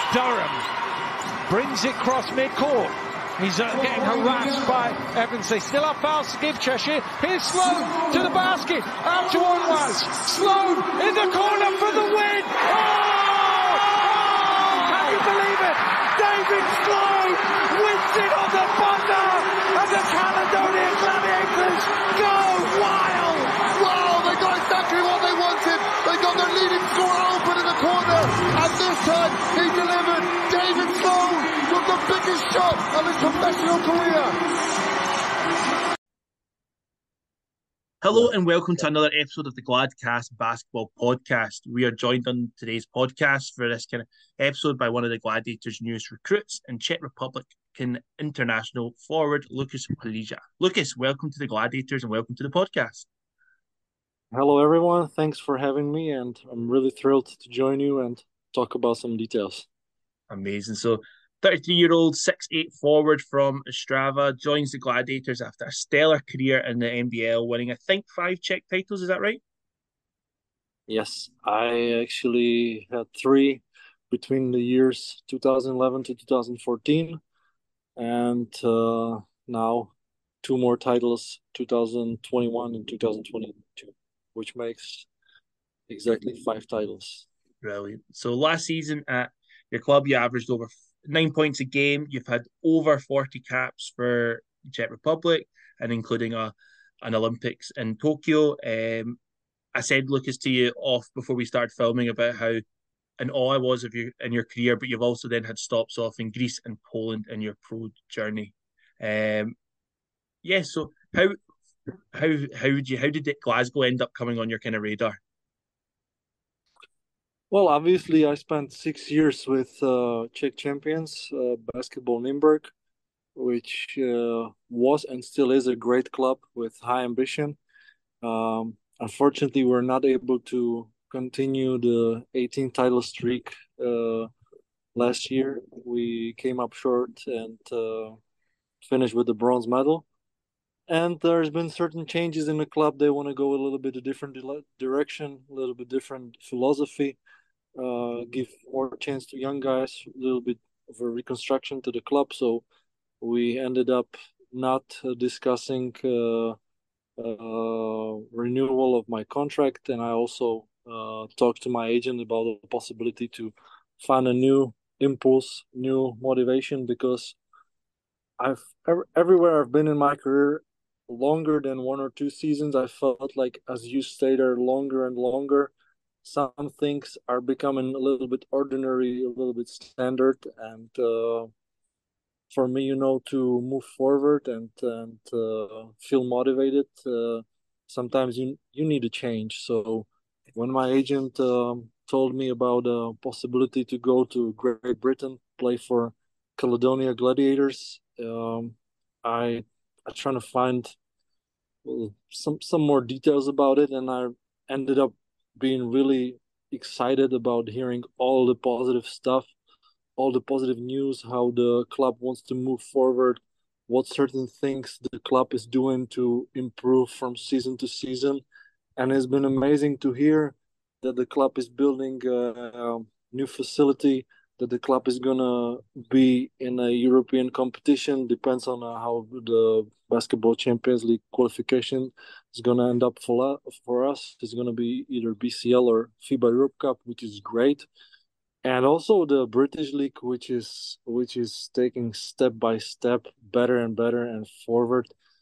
Durham brings it cross midcourt. He's getting harassed by Evans. They still have fouls to give Cheshire. Here's Sloan to the basket. Out to Onwas. Sloan in the corner for the win. Can you believe it? David Sloan wins it on the buzzer. And the Caledonian Gladiators go wild. Wow, they got exactly what they wanted. They got their leading scorer open in the corner. And this time, he delivered. David Sloan with the biggest shot of his professional career. Hello and welcome to another episode of the Gladcast Basketball Podcast. We are joined on today's podcast for this kind of episode by one of the Gladiators' newest recruits and Czech Republican international forward, Lucas Palija. Lucas, welcome to the Gladiators and welcome to the podcast. Hello everyone, thanks for having me, and I'm really thrilled to join you and talk about some details. Amazing. So 33-year-old 6'8" forward from Ostrava joins the Gladiators after a stellar career in the NBL, winning, I think, 5 Czech titles. Is that right? Yes, I actually had 3 between the years 2011 to 2014, and now 2 more titles, 2021 and 2022, which makes exactly 5 titles. Brilliant. So last season at your club, you averaged over 9 points a game. You've had over 40 caps for the Czech Republic, and including an Olympics in Tokyo. I said, Lucas, to you off before we started filming about how in awe I was of you in your career, but you've also then had stops off in Greece and Poland in your pro journey. So how did Glasgow end up coming on your kind of radar? Well, obviously, I spent 6 years with Czech champions, Basketball Nymburk, which was and still is a great club with high ambition. Unfortunately, we're not able to continue the 18 title streak last year. We came up short and finished with the bronze medal. And there's been certain changes in the club. They want to go a little bit a different direction, a little bit different philosophy. Give more chance to young guys, a little bit of a reconstruction to the club. So we ended up not discussing renewal of my contract, and I also talked to my agent about the possibility to find a new impulse, new motivation, because everywhere I've been in my career, longer than 1 or 2 seasons, I felt like as you stay there longer and longer, some things are becoming a little bit ordinary, a little bit standard, and for me, to move forward and feel motivated, sometimes you need a change. So when my agent told me about the possibility to go to Great Britain, play for Caledonia Gladiators, I trying to find some more details about it, and I ended up being really excited about hearing all the positive stuff, all the positive news, how the club wants to move forward, what certain things the club is doing to improve from season to season. And it's been amazing to hear that the club is building a new facility, that the club is going to be in a European competition. Depends on how the Basketball Champions League qualification is going to end up for us. It's going to be either BCL or FIBA Europe Cup, which is great. And also the British League, which is taking step by step better and better and forward.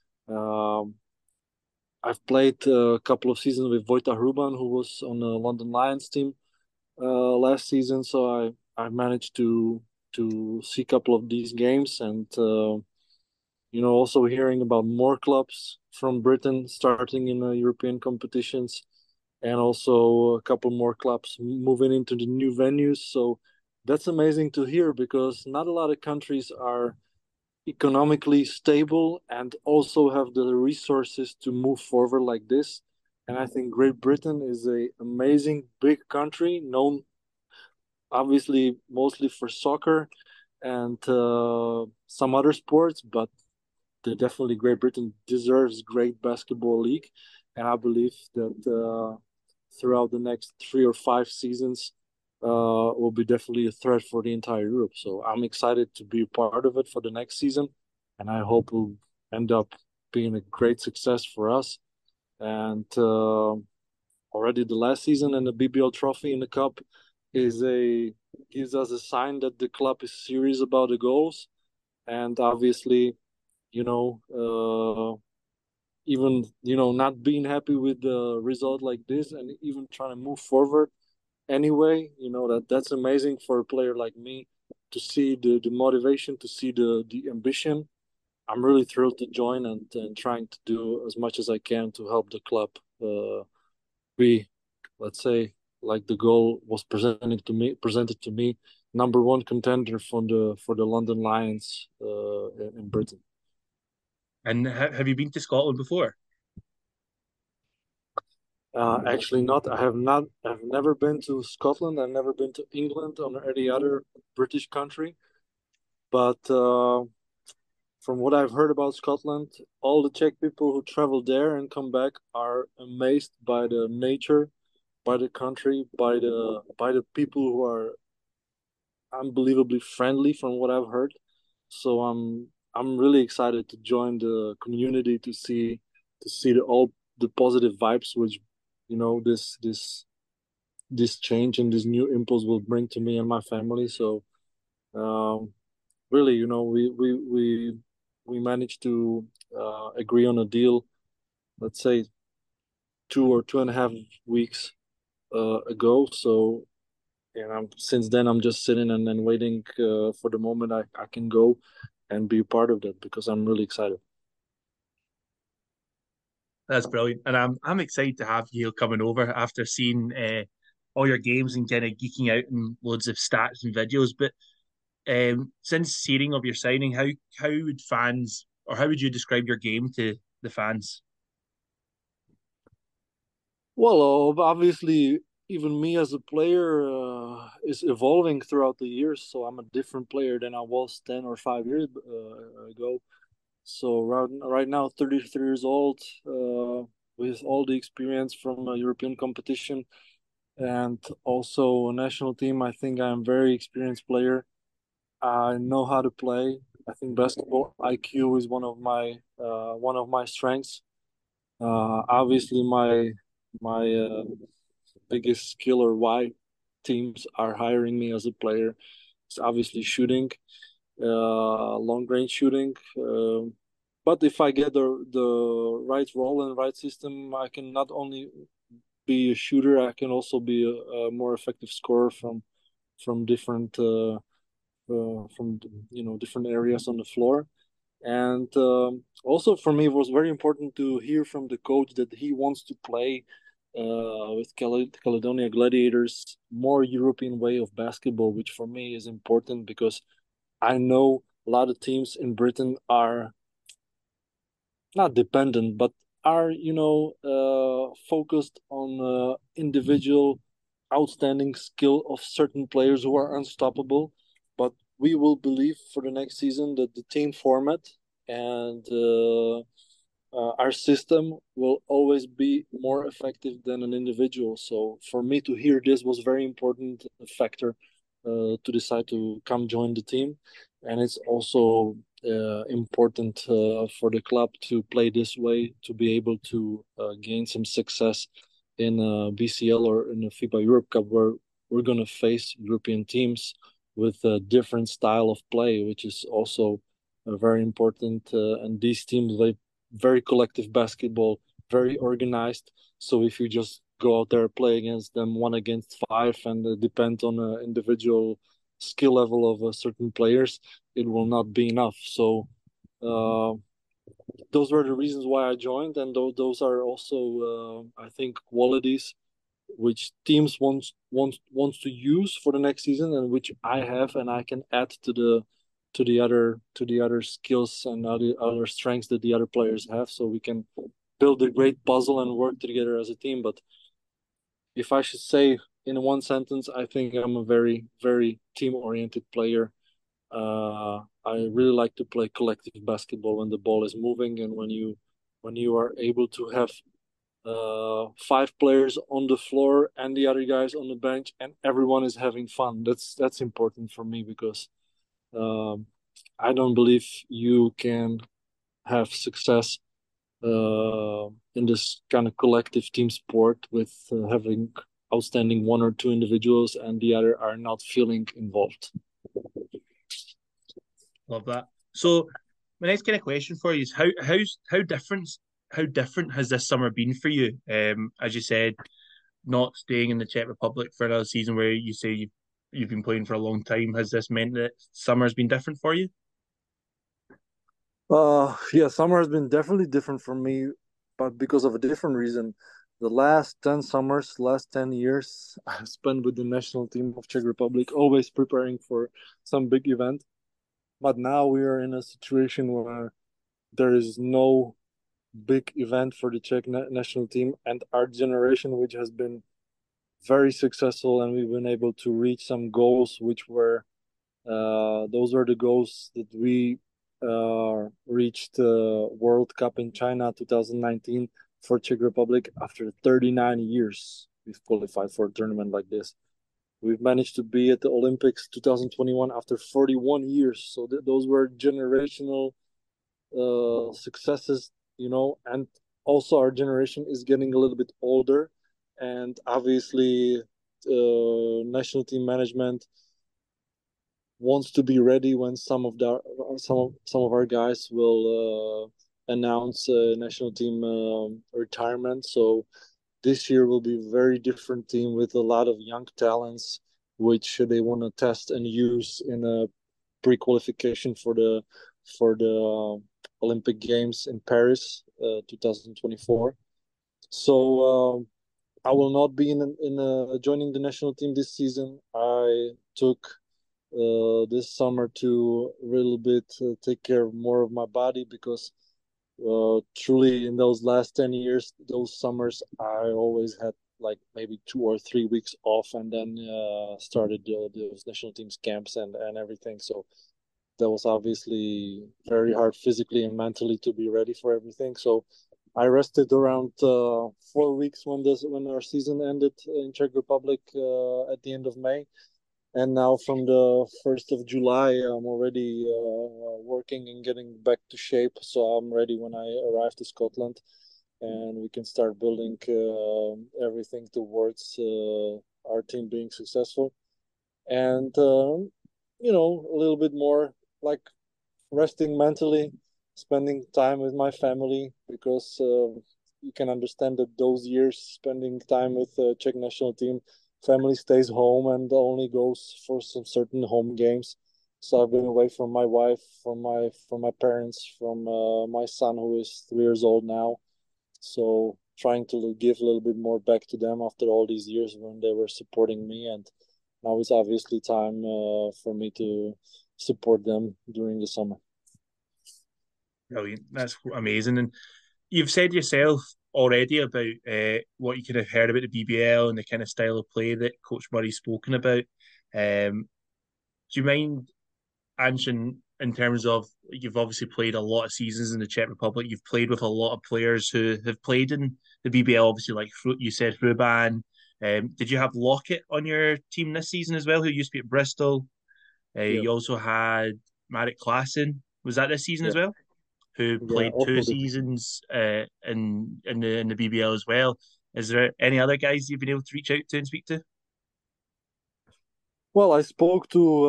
I've played a couple of seasons with Vojta Hruban, who was on the London Lions team last season. So I managed to see a couple of these games, and also hearing about more clubs from Britain starting in European competitions, and also a couple more clubs moving into the new venues. So that's amazing to hear, because not a lot of countries are economically stable and also have the resources to move forward like this. And I think Great Britain is an amazing big country, known obviously mostly for soccer and some other sports, but definitely Great Britain deserves great basketball league. And I believe that throughout the next 3 or 5 seasons, will be definitely a threat for the entire Europe. So I'm excited to be a part of it for the next season, and I hope it will end up being a great success for us. And already the last season and the BBL trophy in the cup is a gives us a sign that the club is serious about the goals, and obviously, you know, even not being happy with the result like this, and even trying to move forward anyway, that's amazing for a player like me to see the motivation, to see the ambition. I'm really thrilled to join and trying to do as much as I can to help the club be, let's say, like the goal was presented to me, number one contender for the London Lions in Britain. And have you been to Scotland before? Actually, not. I have not. I've never been to Scotland. I've never been to England or any other British country. But from what I've heard about Scotland, all the Czech people who travel there and come back are amazed by the nature, by the country, by the people who are unbelievably friendly from what I've heard. So I'm really excited to join the community to see all the positive vibes which this change and this new impulse will bring to me and my family. So really, we managed to agree on a deal, let's say 2 or 2.5 weeks ago. So and since then I'm just sitting and then waiting for the moment I can go and be a part of that because I'm really excited. That's brilliant, and I'm excited to have you coming over after seeing all your games and kind of geeking out on loads of stats and videos. But since hearing of your signing, how would fans or how would you describe your game to the fans? Well, obviously, even me as a player is evolving throughout the years. So I'm a different player than I was 10 or 5 years ago. So right now, 33 years old, with all the experience from a European competition and also a national team. I think I'm a very experienced player. I know how to play. I think basketball IQ is one of my strengths. Obviously, my biggest skill or why teams are hiring me as a player is obviously shooting, long range shooting. But if I get the right role and right system, I can not only be a shooter, I can also be a more effective scorer from different from different areas on the floor. And also for me, it was very important to hear from the coach that he wants to play with Caledonia Gladiators more European way of basketball, which for me is important because I know a lot of teams in Britain are not dependent, but are focused on individual outstanding skill of certain players who are unstoppable. But we will believe for the next season that the team format and our system will always be more effective than an individual. So for me to hear this was very important factor to decide to come join the team, and it's also important for the club to play this way to be able to gain some success in BCL or in the FIBA Europe Cup, where we're going to face European teams with a different style of play, which is also very important. And these teams play very collective basketball, very organized. So if you just go out there play against them 1 against 5 and depend on an individual skill level of certain players, it will not be enough. So uh, those were the reasons why I joined, and those are also I think qualities which teams wants to use for the next season, and which I have, and I can add to the other skills and other strengths that the other players have, so we can build a great puzzle and work together as a team. But if I should say in one sentence, I think I'm a very, very team-oriented player. I really like to play collective basketball when the ball is moving and when you are able to have 5 players on the floor and the other guys on the bench, and everyone is having fun. That's important for me because um, I don't believe you can have success in this kind of collective team sport with having outstanding one or two individuals and the other are not feeling involved. Love that. So my next kind of question for you is how different has this summer been for you? As you said, not staying in the Czech Republic for another season where you say you've been playing for a long time. Has this meant that summer's been different for you? Yeah, summer has been definitely different for me, but because of a different reason. The last 10 summers, last 10 years, I've spent with the national team of Czech Republic, always preparing for some big event. But now we are in a situation where there is no big event for the Czech national team, and our generation, which has been very successful, and we've been able to reach some goals, which were those were the goals that we reached World Cup in China 2019 for Czech Republic. After 39 years, we've qualified for a tournament like this. We've managed to be at the Olympics 2021 after 41 years. So those were generational successes, and also our generation is getting a little bit older, and obviously, national team management wants to be ready when some of our guys will announce national team retirement. So this year will be a very different team with a lot of young talents, which they want to test and use in a pre-qualification for the Olympic Games in Paris, 2024. So I will not be in joining the national team this season. I took this summer to a little bit take care more of my body because truly in those last 10 years, those summers, I always had like maybe 2 or 3 weeks off and then started those national teams camps and everything. So that was obviously very hard physically and mentally to be ready for everything. So I rested around 4 weeks when our season ended in Czech Republic at the end of May, and now from the 1st of July, I'm already working and getting back to shape. So I'm ready when I arrive to Scotland, and we can start building everything towards our team being successful. And a little bit more like resting mentally, spending time with my family because you can understand that those years spending time with the Czech national team, family stays home and only goes for some certain home games. So I've been away from my wife, from my parents, from my son who is 3 years old now. So trying to give a little bit more back to them after all these years when they were supporting me, and now it's obviously time for me to support them during the summer. Brilliant. That's amazing. And you've said yourself already about what you kind of heard about the BBL and the kind of style of play that Coach Murray's spoken about. Do you mind answering in terms of you've obviously played a lot of seasons in the Czech Republic. You've played with a lot of players who have played in the BBL, obviously, like you said, Ruban. Did you have Lockett on your team this season as well, who used to be at Bristol? Yeah, You also had Marek Klassen. Was that this season as yeah, well? Who yeah. played two Also, seasons in the BBL as well. Is there any other guys you've been able to reach out to and speak to? well, I spoke to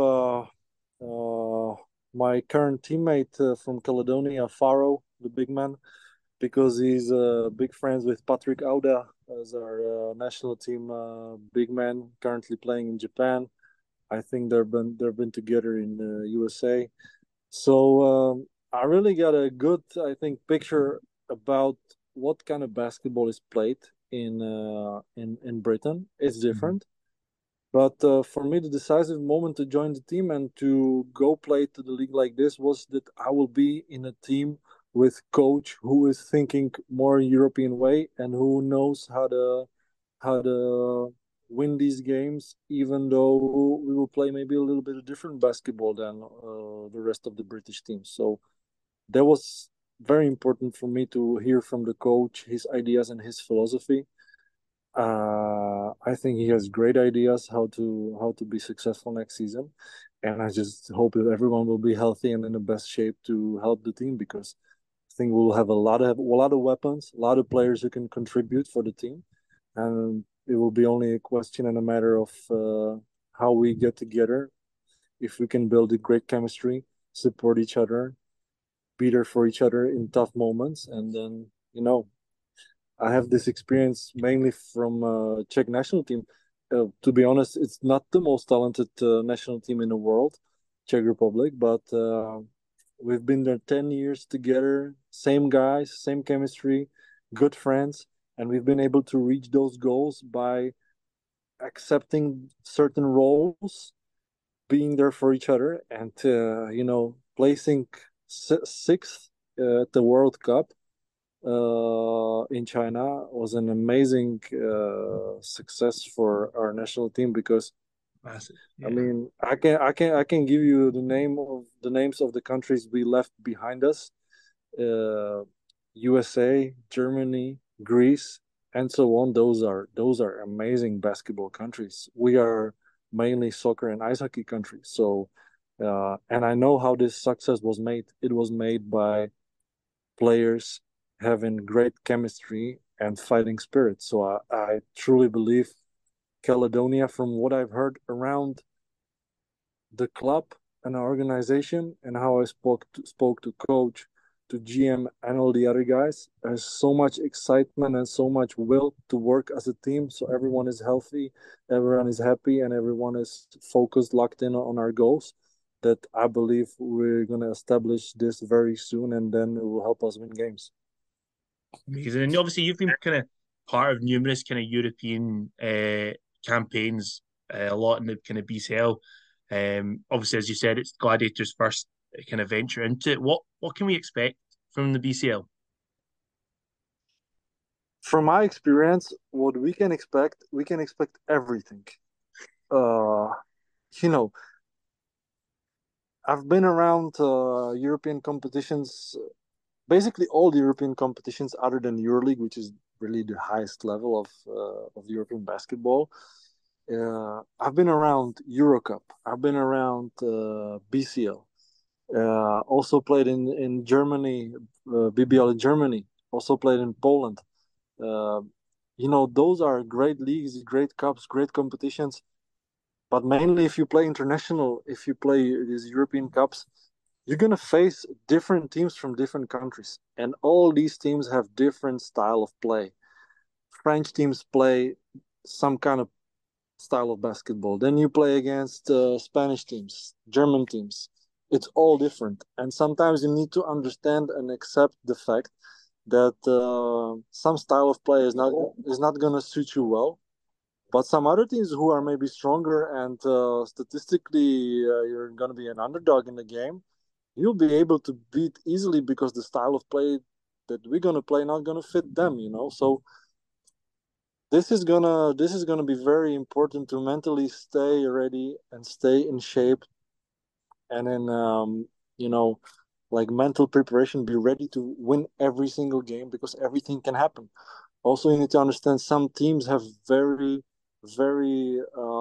my current teammate from Caledonia, Faro, the big man, because he's big friends with Patrick Auda as our national team big man, currently playing in Japan. I think they've been together in the USA. So I really got a good, I think, picture about what kind of basketball is played in Britain. It's different, but for me, the decisive moment to join the team and to go play to the league like this was that I will be in a team with coach who is thinking more European way and who knows how to win these games, even though we will play maybe a little bit of different basketball than the rest of the British teams. So that was very important for me to hear from the coach his ideas and his philosophy. I think he has great ideas how to be successful next season, and I just hope that everyone will be healthy and in the best shape to help the team because I think we'll have a lot of weapons, a lot of players who can contribute for the team, and it will be only a question and a matter of how we get together. If we can build a great chemistry, support each other, be there for each other in tough moments, and then I have this experience mainly from Czech national team. To be honest, it's not the most talented national team in the world, Czech Republic, but we've been there 10 years together, same guys, same chemistry, good friends, and we've been able to reach those goals by accepting certain roles, being there for each other, and placing sixth at the World Cup in China was an amazing success for our national team because Massive. I Yeah. mean I can give you the names of the countries we left behind us: uh, USA, Germany, Greece, and so on. Those are amazing basketball countries. We are mainly soccer and ice hockey countries. So, and I know how this success was made. It was made by players having great chemistry and fighting spirit. So I truly believe Caledonia, from what I've heard around the club and our organization, and how I spoke to coach, to GM, and all the other guys, there's so much excitement and so much will to work as a team. So everyone is healthy, everyone is happy, and everyone is focused, locked in on our goals. That I believe we're gonna establish this very soon, and then it will help us win games. Amazing. And obviously, you've been kind of part of numerous kind of European campaigns, a lot in the kind of BCL. Obviously, as you said, it's Gladiators' first kind of venture into it. What can we expect from the BCL? From my experience, what we can expect everything. Uh, you know, I've been around European competitions, basically all the European competitions other than EuroLeague, which is really the highest level of European basketball. I've been around Eurocup. I've been around BCL. Also played in Germany, BBL in Germany. Also played in Poland. Uh, those are great leagues, great cups, great competitions. But mainly, if you play international, if you play these European cups, you're gonna face different teams from different countries, and all these teams have different style of play. French teams play some kind of style of basketball. Then you play against Spanish teams, German teams. It's all different, and sometimes you need to understand and accept the fact that some style of play is not gonna suit you well. But some other teams who are maybe stronger and statistically you're gonna be an underdog in the game, you'll be able to beat easily because the style of play that we're gonna play not gonna fit them. So this is gonna be very important to mentally stay ready and stay in shape, and then you know like mental preparation, be ready to win every single game because everything can happen. Also, you need to understand some teams have very, very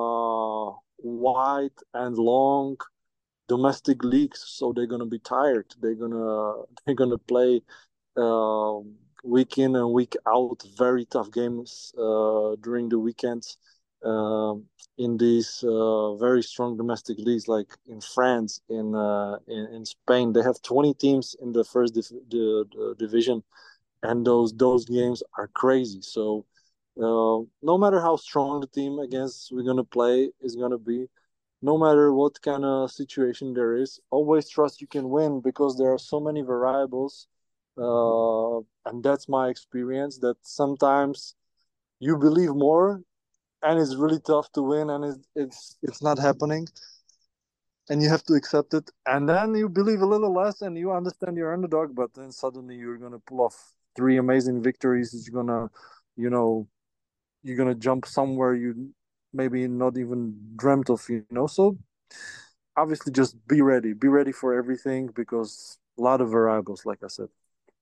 wide and long domestic leagues, so they're gonna be tired. They're gonna play week in and week out very tough games during the weekends. In these very strong domestic leagues, like in France, in Spain, they have 20 teams in the first the division, and those games are crazy. So no matter how strong the team against we're gonna play is gonna be, no matter what kind of situation there is, always trust you can win because there are so many variables. And that's my experience that sometimes you believe more and it's really tough to win and it's not happening and you have to accept it, and then you believe a little less and you understand you're underdog, but then suddenly you're gonna pull off three amazing victories. You're gonna you know you're gonna jump somewhere you maybe not even dreamt of. So obviously just be ready for everything because a lot of variables, like I said.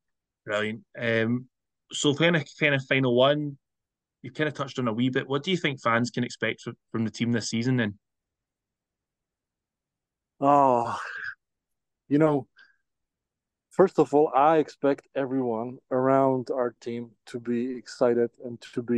Brilliant. So kind of final one, you kind of touched on a wee bit. What do you think fans can expect from the team this season then? Oh, you know, first of all, I expect everyone around our team to be excited and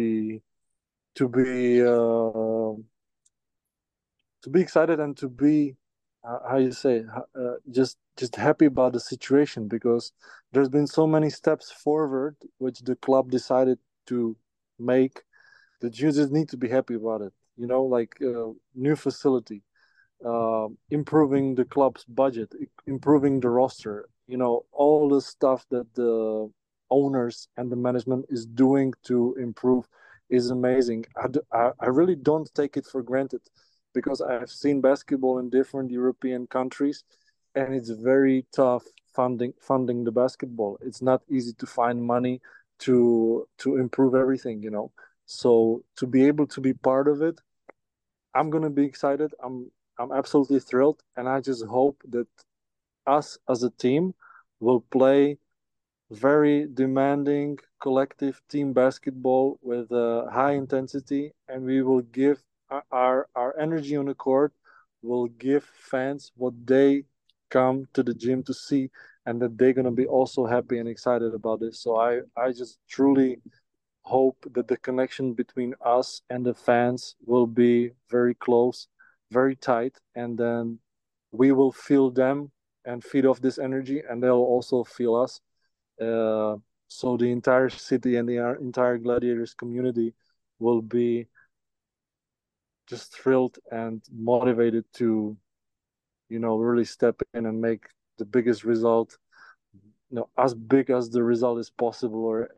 to be to be excited and to be how you say just happy about the situation, because there's been so many steps forward which the club decided to make, that you just need to be happy about it. Like new facility, improving the club's budget, improving the roster, all the stuff that the owners and the management is doing to improve is amazing. I really don't take it for granted, because I've seen basketball in different European countries, and it's very tough funding the basketball. It's not easy to find money to improve everything. So to be able to be part of it, I'm gonna be excited. I'm absolutely thrilled, and I just hope that us as a team will play very demanding collective team basketball with high intensity, and we will give our energy on the court will give fans what they come to the gym to see, and that they're gonna be also happy and excited about this. So I just truly hope that the connection between us and the fans will be very close, very tight, and then we will feel them and feed off this energy, and they'll also feel us. Uh, so the entire city and the entire Gladiators community will be just thrilled and motivated to, really step in and make the biggest result, as big as the result is possible, or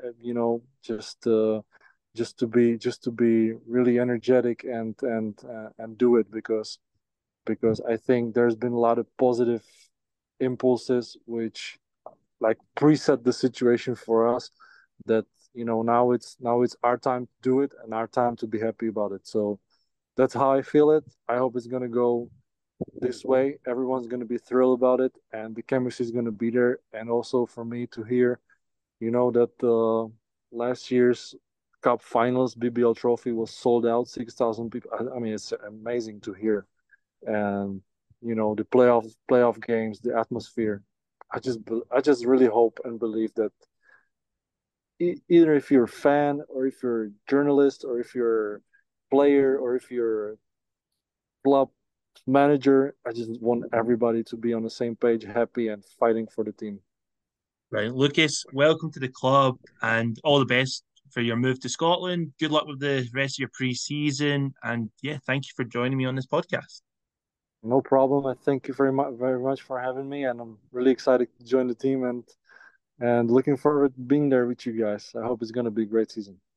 just to be really energetic and do it, because I think there's been a lot of positive impulses which like preset the situation for us, that now it's our time to do it and our time to be happy about it. So that's how I feel it. I hope it's going to go this way. Everyone's going to be thrilled about it, and the chemistry is going to be there. And also for me to hear, that last year's Cup Finals BBL Trophy was sold out, 6,000 people. I mean, it's amazing to hear, and the playoff games, the atmosphere. I just really hope and believe that either if you're a fan, or if you're a journalist, or if you're a player, or if you're a club manager, I just want everybody to be on the same page, happy and fighting for the team. Right, Lucas, welcome to the club and all the best for your move to Scotland. Good luck with the rest of your pre-season, and yeah, thank you for joining me on this podcast. No problem. I thank you very much for having me, and I'm really excited to join the team, and looking forward to being there with you guys. I hope it's going to be a great season.